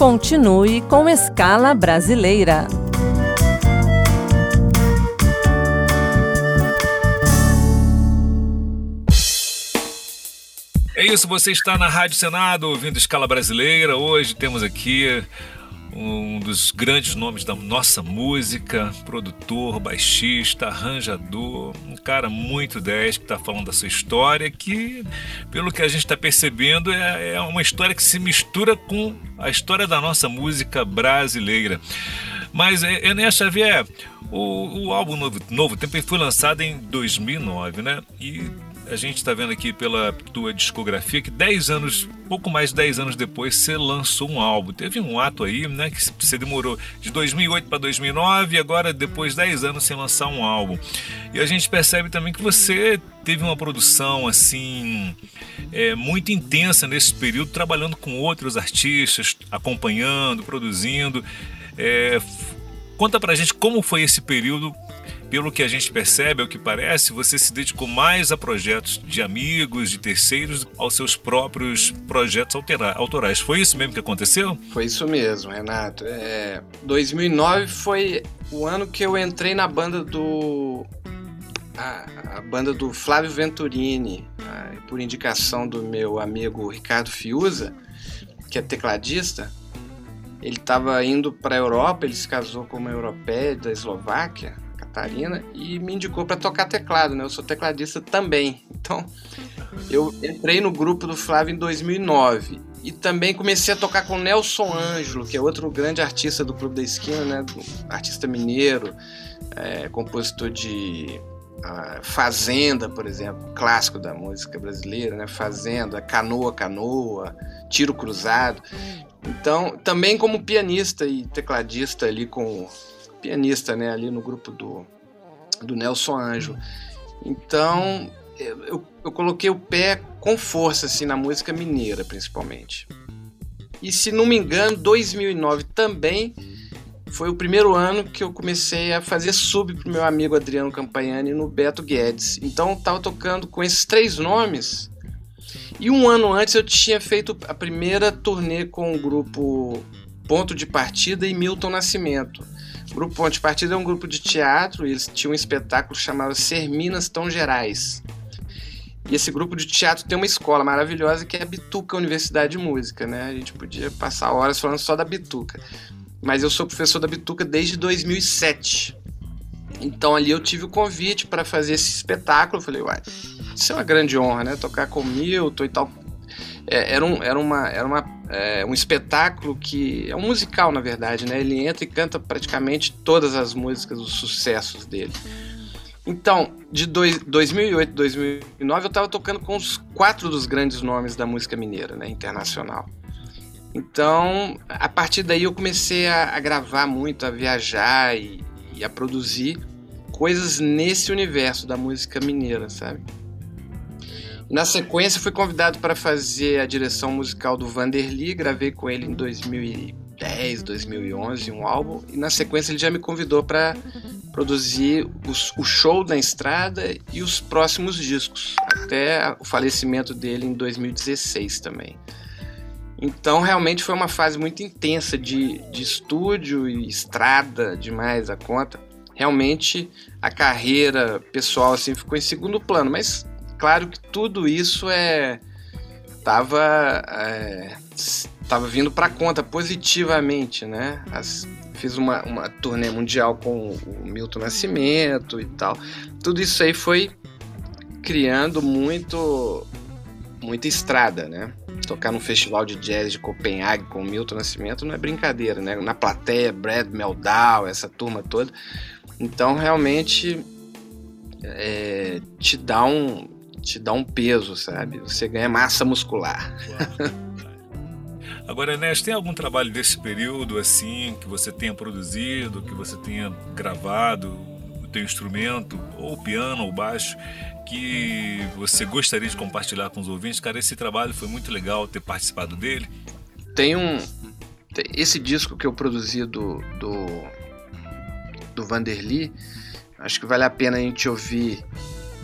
Continue com Escala Brasileira. É isso, você está na Rádio Senado ouvindo Escala Brasileira. Hoje temos aqui um dos grandes nomes da nossa música, produtor, baixista, arranjador, um cara muito 10 que está falando da sua história, que, pelo que a gente está percebendo, é uma história que se mistura com a história da nossa música brasileira. Mas, Enéas Xavier, o álbum Novo Tempo foi lançado em 2009, né? E a gente está vendo aqui pela tua discografia que 10 anos, pouco mais de 10 anos depois, você lançou um álbum. Teve um ato aí, né, que você demorou de 2008 para 2009 e agora depois de 10 anos sem lançar um álbum. E a gente percebe também que você teve uma produção assim muito intensa nesse período, trabalhando com outros artistas, acompanhando, produzindo. Conta pra gente como foi esse período. Pelo que a gente percebe, ao que parece, você se dedicou mais a projetos de amigos, de terceiros, aos seus próprios projetos autorais. Foi isso mesmo que aconteceu? Foi isso mesmo, Renato. 2009 foi o ano que eu entrei na banda a banda do Flávio Venturini, por indicação do meu amigo Ricardo Fiuza, que é tecladista. Ele estava indo para a Europa, ele se casou com uma europeia da Eslováquia, Catarina, e me indicou para tocar teclado, né? Eu sou tecladista também. Então, eu entrei no grupo do Flávio em 2009 e também comecei a tocar com Nelson Ângelo, que é outro grande artista do Clube da Esquina, né? Artista mineiro, compositor de Fazenda, por exemplo, clássico da música brasileira, né? Fazenda, Canoa, Tiro Cruzado. Então, também como pianista e tecladista ali pianista, né, ali no grupo do Nelson Ângelo. Então, eu coloquei o pé com força assim, na música mineira, principalmente. E, se não me engano, 2009 também foi o primeiro ano que eu comecei a fazer sub pro meu amigo Adriano Campagnani no Beto Guedes. Então, eu estava tocando com esses 3 nomes. E um ano antes eu tinha feito a primeira turnê com o grupo Ponto de Partida e Milton Nascimento. O grupo Ponto de Partida é um grupo de teatro e eles tinham um espetáculo chamado Ser Minas Tão Gerais. E esse grupo de teatro tem uma escola maravilhosa que é a Bituca Universidade de Música, né? A gente podia passar horas falando só da Bituca. Mas eu sou professor da Bituca desde 2007. Então ali eu tive o convite para fazer esse espetáculo. Eu falei, isso é uma grande honra, né? Tocar com o Milton e tal. Era um espetáculo que é um musical, na verdade, né? Ele entra e canta praticamente todas as músicas, os sucessos dele. Então, de 2008 a 2009, eu estava tocando com os 4 dos grandes nomes da música mineira, né? Internacional. Então, a partir daí eu comecei a gravar muito, a viajar e a produzir coisas nesse universo da música mineira, sabe? Na sequência, fui convidado para fazer a direção musical do Vanderly, gravei com ele em 2010, 2011, um álbum, e na sequência ele já me convidou para produzir o show na estrada e os próximos discos, até o falecimento dele em 2016 também. Então, realmente foi uma fase muito intensa de estúdio e estrada, demais a conta. Realmente, a carreira pessoal assim, ficou em segundo plano, mas claro que tudo isso tava vindo para conta positivamente, né? Fiz uma turnê mundial com o Milton Nascimento e tal. Tudo isso aí foi criando muita estrada, né? Tocar num festival de jazz de Copenhague com o Milton Nascimento não é brincadeira, né? Na plateia, Brad Meldau, essa turma toda. Então, realmente, te dá um peso, sabe? Você ganha massa muscular. Agora, Enéas, tem algum trabalho desse período, assim, que você tenha produzido, que você tenha gravado, o teu instrumento, ou piano, ou baixo, que você gostaria de compartilhar com os ouvintes? Cara, esse trabalho foi muito legal ter participado dele. Esse disco que eu produzi do Vanderly, acho que vale a pena a gente ouvir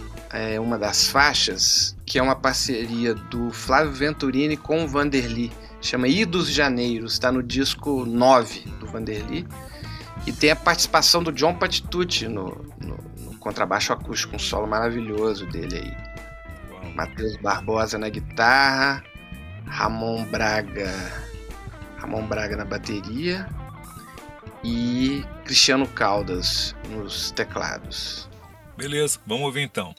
uma das faixas, que é uma parceria do Flávio Venturini com o Vanderly, chama Idos Janeiros, está no disco 9 do Vanderly, e tem a participação do John Patitucci no contrabaixo acústico, um solo maravilhoso dele aí. Matheus Barbosa na guitarra, Ramon Braga na bateria e Cristiano Caldas nos teclados. Beleza, vamos ouvir então.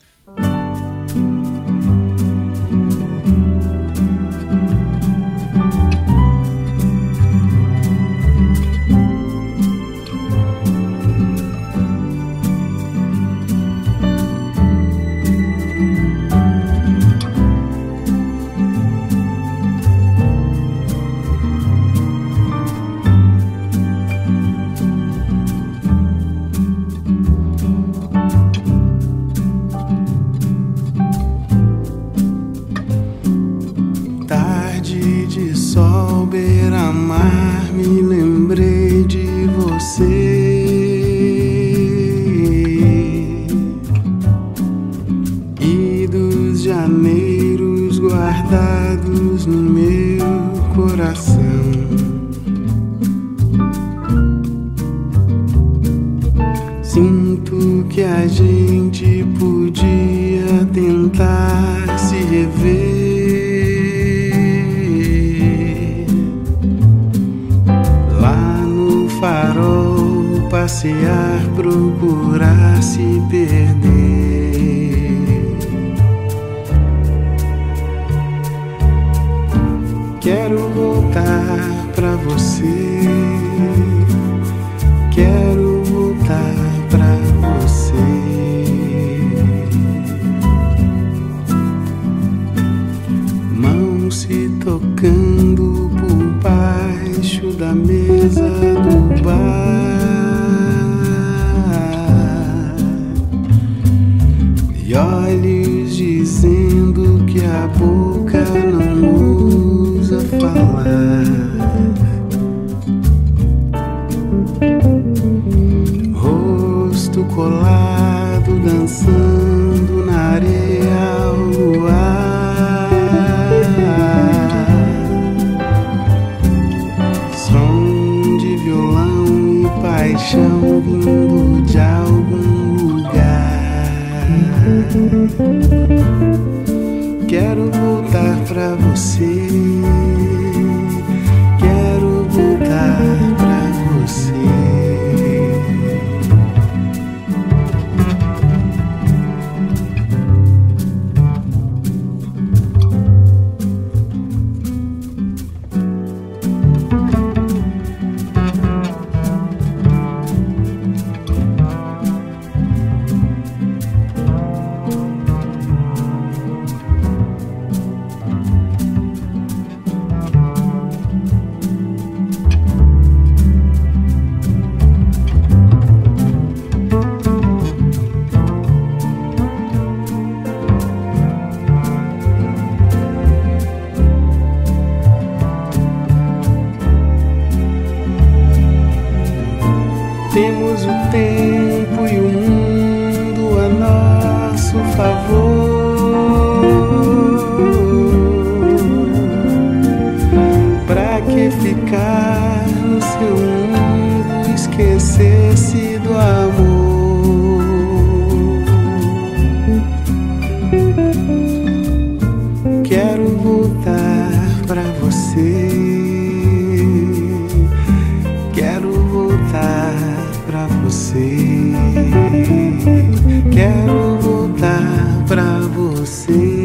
Sinto que a gente podia tentar se rever lá no farol, passear, procurar se perder. Quero voltar pra você, quero voltar pra você. Mãos se tocando por baixo da mesa do bar e olhos dizendo que a boca não usa falar. Rosto colado, dançando na areia ao luar. Som de violão e paixão vindo de algum lugar. Quero voltar pra você, quero voltar pra você. Temos o tempo e o mundo a nosso favor. Pra que ficar no seu mundo, esquecer-se do amor? Quero voltar pra você, quero voltar pra você, quero voltar pra você,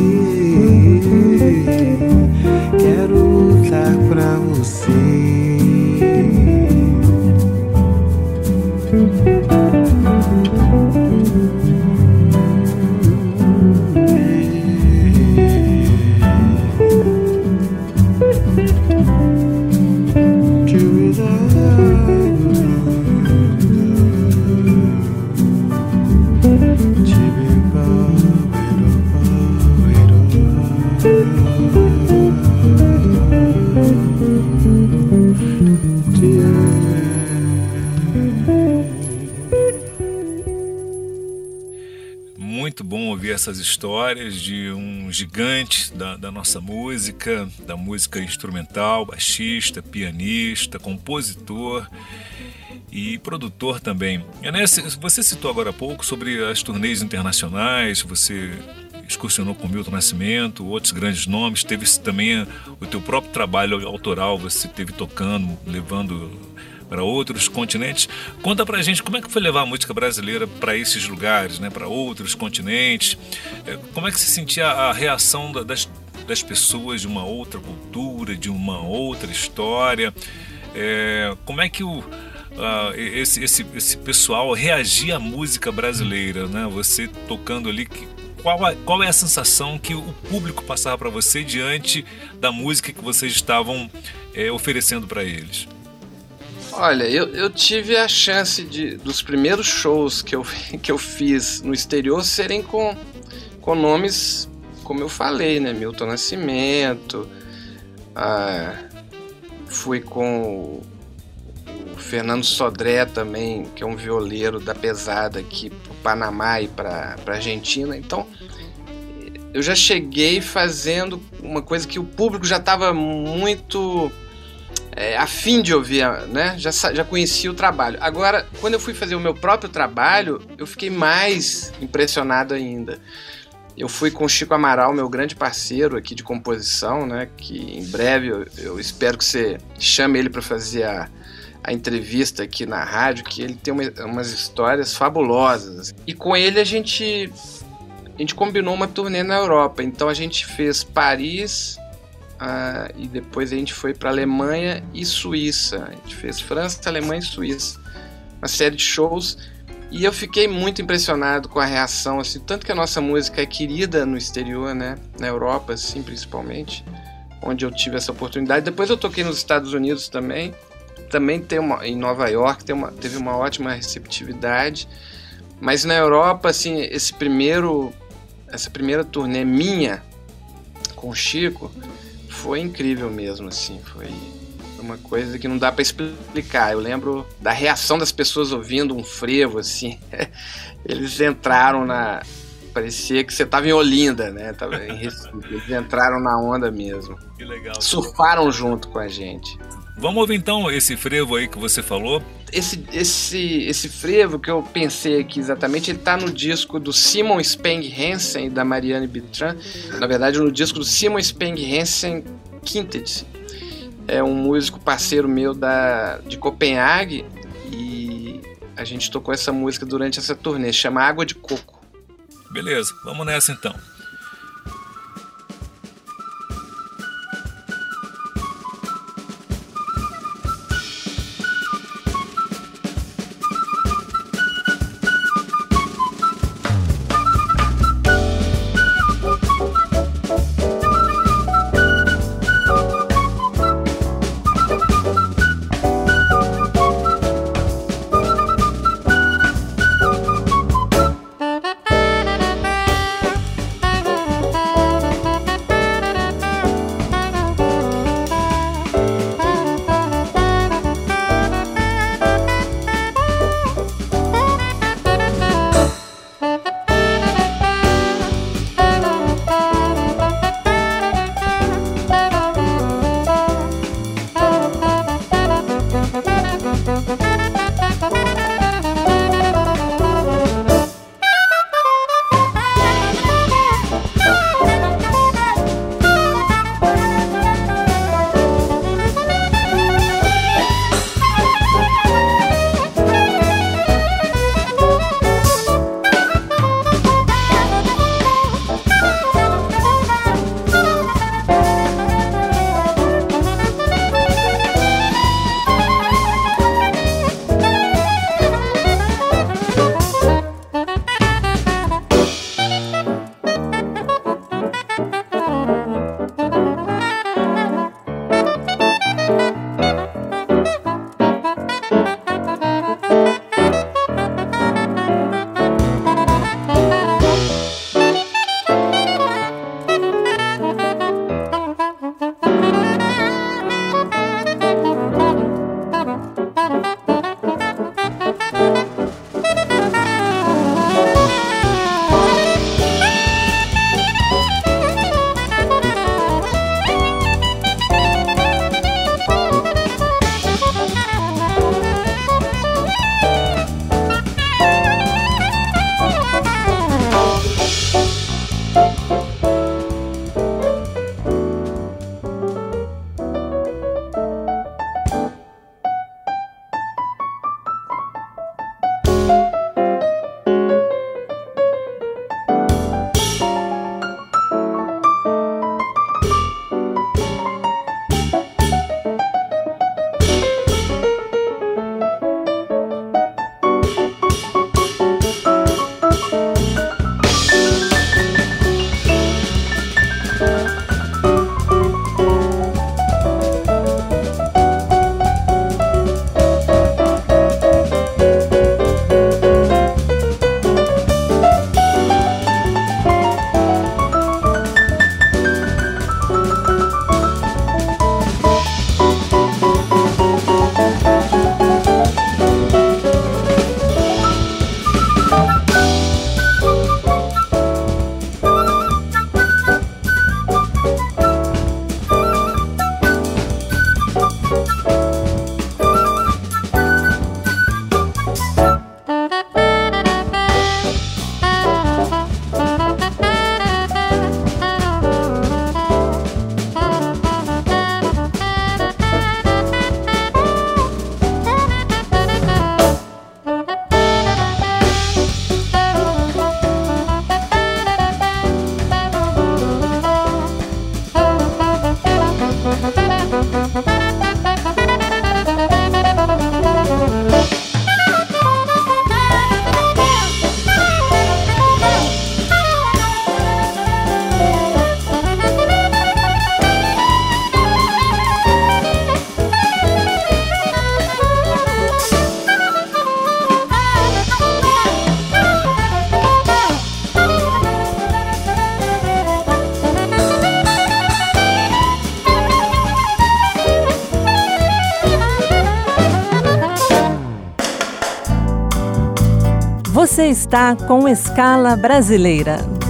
quero voltar pra você. essas histórias de um gigante da nossa música, da música instrumental, baixista, pianista, compositor e produtor também. Enéas, você citou agora há pouco sobre as turnês internacionais, você excursionou com Milton Nascimento, outros grandes nomes, teve também o teu próprio trabalho autoral, você teve tocando, levando para outros continentes. Conta pra gente como é que foi levar a música brasileira para esses lugares, né, para outros continentes. Como é que se sentia a reação das pessoas de uma outra cultura, de uma outra história? Como é que esse pessoal reagia à música brasileira, né? Você tocando ali, qual é a sensação que o público passava para você diante da música que vocês estavam oferecendo para eles? Olha, eu tive a chance dos primeiros shows que eu fiz no exterior serem com nomes, como eu falei, né? Milton Nascimento, fui com o Fernando Sodré também, que é um violeiro da pesada aqui para o Panamá e para a Argentina. Então, eu já cheguei fazendo uma coisa que o público já estava muito a fim de ouvir, né? Já conhecia o trabalho. Agora, quando eu fui fazer o meu próprio trabalho, eu fiquei mais impressionado ainda. Eu fui com o Chico Amaral, meu grande parceiro aqui de composição, né? Que em breve eu espero que você chame ele para fazer a entrevista aqui na rádio, que ele tem umas histórias fabulosas. E com ele a gente combinou uma turnê na Europa. Então a gente fez Paris, e depois a gente foi para Alemanha e Suíça. A gente fez França, Alemanha e Suíça, uma série de shows, e eu fiquei muito impressionado com a reação, assim, tanto que a nossa música é querida no exterior, né, na Europa, assim, principalmente, onde eu tive essa oportunidade. Depois eu toquei nos Estados Unidos também em Nova York, teve uma ótima receptividade, mas na Europa, assim, essa primeira turnê minha com o Chico foi incrível mesmo, assim, foi uma coisa que não dá para explicar. Eu lembro da reação das pessoas ouvindo um frevo, assim, eles entraram parecia que você estava em Olinda, né, tava em Recife, eles entraram na onda mesmo. Que legal. Surfaram junto com a gente. Vamos ouvir então esse frevo aí que você falou. Esse frevo que eu pensei aqui exatamente, ele tá no disco do Simon Speng Hansen e da Marianne Bertrand. Na verdade, no disco do Simon Speng Hansen Quintet. É um músico parceiro meu de Copenhague, e a gente tocou essa música durante essa turnê, chama Água de Coco. Beleza, vamos nessa então. Você está com Escala Brasileira.